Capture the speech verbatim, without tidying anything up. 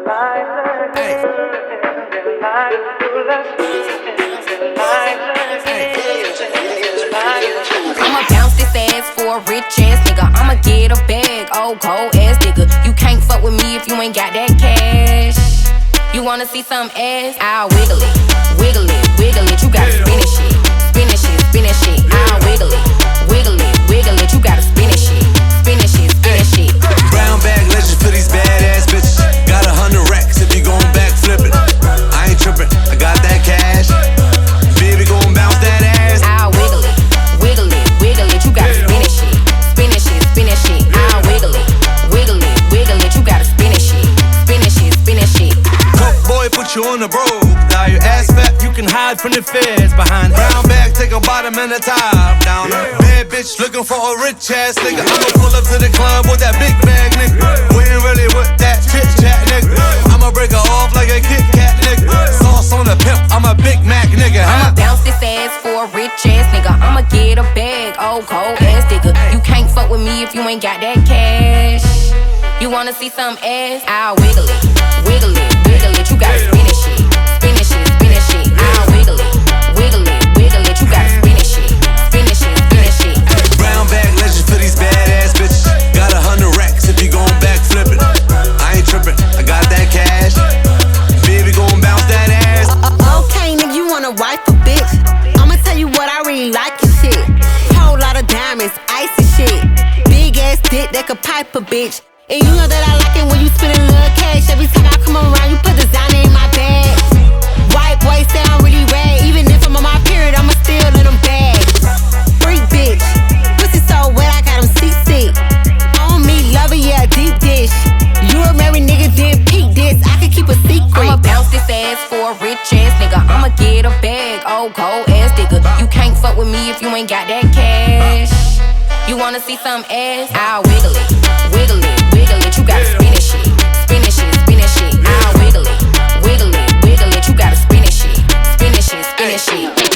I'ma bounce this ass for a rich ass nigga. I'ma get a bag, old cold ass nigga. You can't fuck with me if you ain't got that cash. You wanna see some ass? I'll wiggle it, wiggle it, wiggle it. You gotta spin it shit, spin it shit, spin it shit. I'll wiggle it, wiggle it, wiggle it. You gotta spin it shit, spin it shit, spin it shit. Brown bag legends for these badass bitches. Got a hundred racks if you gon' back flippin'. I ain't trippin', I got that cash. Baby gon' bounce that ass. I'll wiggle it, wiggle it, wiggle it. You gotta spin it shit, spin it shit, spin it shit. I'll wiggle it, wiggle it, wiggle it. You gotta spin it shit, spin it shit, spin it shit. Coke boy put you on the road. Now your ass fat, you can hide from the feds. Behind brown bag, take a bottom and a top down. Bad bitch looking for a rich ass nigga. I'ma pull up to the club with that big bag, nigga. We ain't really with that chit chat, nigga. I'ma break her off like a Kit Kat, nigga. Sauce on the pimp, I'm a Big Mac, nigga. I'ma bounce this ass for a rich ass nigga. I'ma get a bag, old cold ass nigga. You can't fuck with me if you ain't got that cash. You wanna see some ass? I'll wiggle it, wiggle it, wiggle it. You gotta spin it shit, spin it shit, spin it shit. I'll wiggle it, wiggle it, wiggle it. You gotta spin it shit, spin it shit, spin it shit. Brown bag legends for these badass bitches. Got a hundred racks if you gon' back flippin'. I ain't trippin', I got that cash. Baby gon' bounce that ass. Uh, okay, nigga, you wanna wife a bitch? I'ma tell you what I really like your shit. Whole lot of diamonds, icy shit. Big ass dick that could pipe a bitch. And you know that I like it when you spend a little cash. Every time I come around, you put designer in my bag. White boy say I'm really rad. Even if I'm on my period, I'ma still in them bags. Freak bitch, pussy so wet, I got him seasick. On me, love it, yeah, deep dish. You a married nigga, then peak this. I can keep a secret. I'ma bounce this ass for a rich ass nigga. I'ma get a bag, old cold ass nigga. You can't fuck with me if you ain't got that cash. You wanna see some ass? I'll wiggle it, wiggle it, wiggle it. You gotta spin it shit, spin it shit, spin it shit. I'll wiggle it, wiggle it, wiggle it. You gotta spin it shit, spin it shit, spin it shit.